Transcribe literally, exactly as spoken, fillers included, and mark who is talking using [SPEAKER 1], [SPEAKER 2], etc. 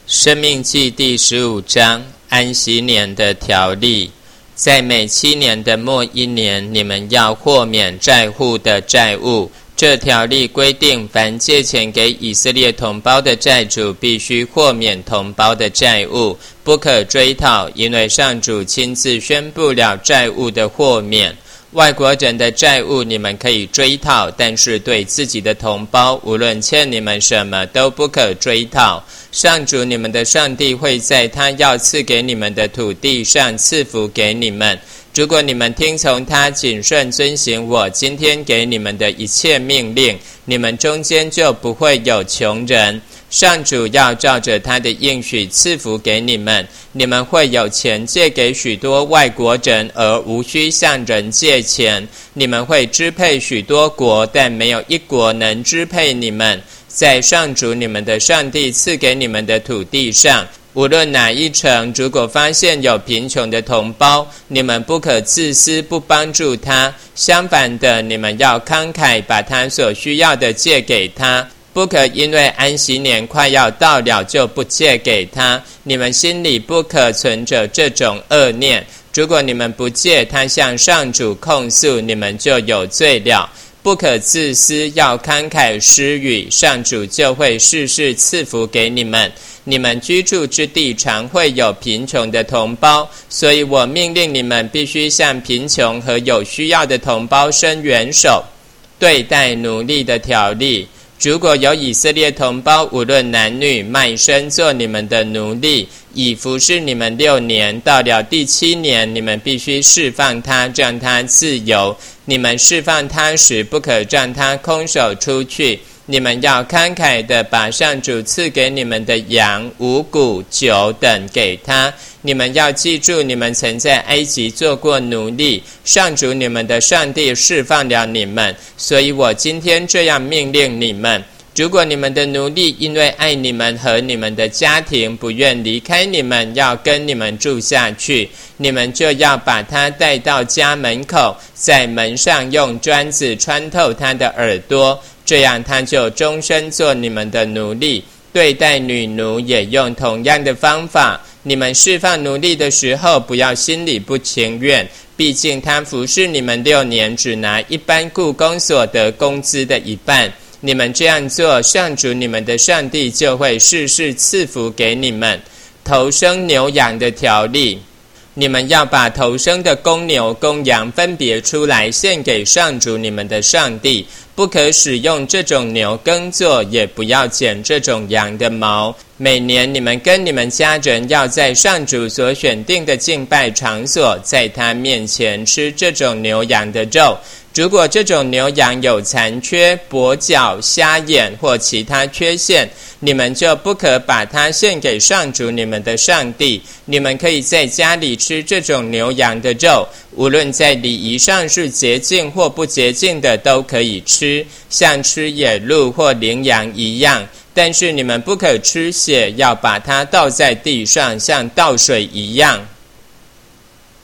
[SPEAKER 1] 申命记第十五章安息年的条例，在每七年的末一年，你们要豁免债户的债务。这条例规定，凡借钱给以色列同胞的债主，必须豁免同胞的债务，不可追讨，因为上主亲自宣布了债务的豁免。外国人的债务你们可以追讨，但是对自己的同胞，无论欠你们什么，都不可追讨。上主你们的上帝会在他要赐给你们的土地上赐福给你们。如果你们听从他，谨慎遵行我今天给你们的一切命令，你们中间就不会有穷人。上主要照着他的应许赐福给你们，你们会有钱借给许多外国人，而无需向人借钱。你们会支配许多国，但没有一国能支配你们。在上主你们的上帝赐给你们的土地上，无论哪一城，如果发现有贫穷的同胞，你们不可自私不帮助他，相反的，你们要慷慨把他所需要的借给他，不可因为安息年快要到了就不借给他。你们心里不可存着这种恶念，如果你们不借，他向上主控诉，你们就有罪了。不可自私，要慷慨施予，上主就会事事赐福给你们。你们居住之地常会有贫穷的同胞，所以我命令你们必须向贫穷和有需要的同胞伸援手。对待奴隶的条例，如果有以色列同胞无论男女卖身做你们的奴隶，以服侍你们六年，到了第七年，你们必须释放他，让他自由。你们释放他时，不可让他空手出去。你们要慷慨地把上主赐给你们的羊、五谷、酒等给他。你们要记住，你们曾在埃及做过奴隶，上主你们的上帝释放了你们，所以我今天这样命令你们。如果你们的奴隶因为爱你们和你们的家庭，不愿离开你们，要跟你们住下去，你们就要把他带到家门口，在门上用砖子穿透他的耳朵，这样他就终身做你们的奴隶。对待女奴也用同样的方法。你们释放奴隶的时候，不要心里不情愿，毕竟他服侍你们六年，只拿一般雇工所得工资的一半。你们这样做，上主你们的上帝就会事事赐福给你们。头生牛羊的条例，你们要把头生的公牛公羊分别出来献给上主你们的上帝，不可使用这种牛耕作，也不要剪这种羊的毛。每年你们跟你们家人要在上主所选定的敬拜场所，在他面前吃这种牛羊的肉。如果这种牛羊有残缺、跛脚、瞎眼或其他缺陷，你们就不可把它献给上主你们的上帝。你们可以在家里吃这种牛羊的肉，无论在礼仪上是洁净或不洁净的都可以吃，像吃野鹿或羚羊一样。但是你们不可吃血，要把它倒在地上，像倒水一样。